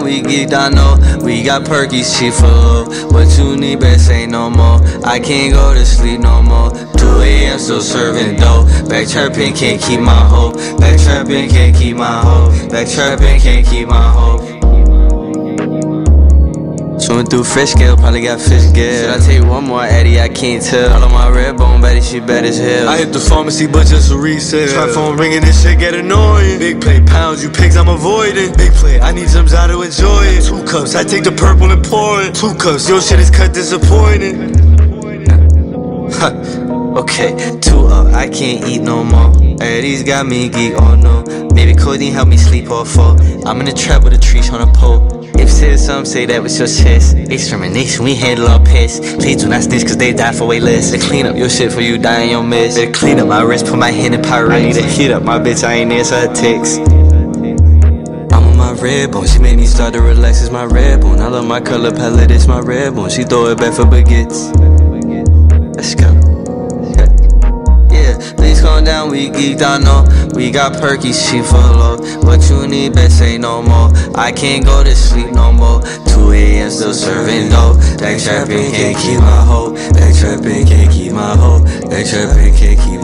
down, we geeked, I know. We got perkies, cheap for low. What you need, best say no more. I can't go to sleep no more. 2 a.m. still serving dough. Back trapping, can't keep my hoe. Back trapping, can't keep my hoe. Back trapping, can't keep my hoe. Swimming through fish scale, probably got fish scale. Should I take one more Addy? I can't tell. All of my red bone, Betty, she bad as hell. I hit the pharmacy, but just a resale. Try phone ringing, this shit get annoying. Big plate pounds, you pigs I'm avoiding. Big plate, I need some Zod to enjoy it. 2 cups, I take the purple and pour it. 2 cups, your shit is cut disappointing. Okay, 2 up, I can't eat no more. Addy's got me geek, oh no. Maybe codeine help me sleep or fall. I'm in the trap with a tree on a pole. If said some say that with your chest. Extermination, we handle our pests. Please do not snitch cause they die for way less. To clean up your shit for you die in your mess. Better clean up my wrist, put my hand in Pyrex. I need to heat up my bitch, I ain't answer her text. I'm on my red bone, she made me start to relax, it's my red bone. I love my color palette, it's my red bone. She throw it back for baguettes. Let's go. Please calm down, we geeked, I know. We got perkies, cheap for low. What you need, best say no more. I can't go to sleep no more. 2 a.m. still serving dough. Back trapping, can't keep my hoe. Back trapping, can't keep my hoe. Back trapping, can't keep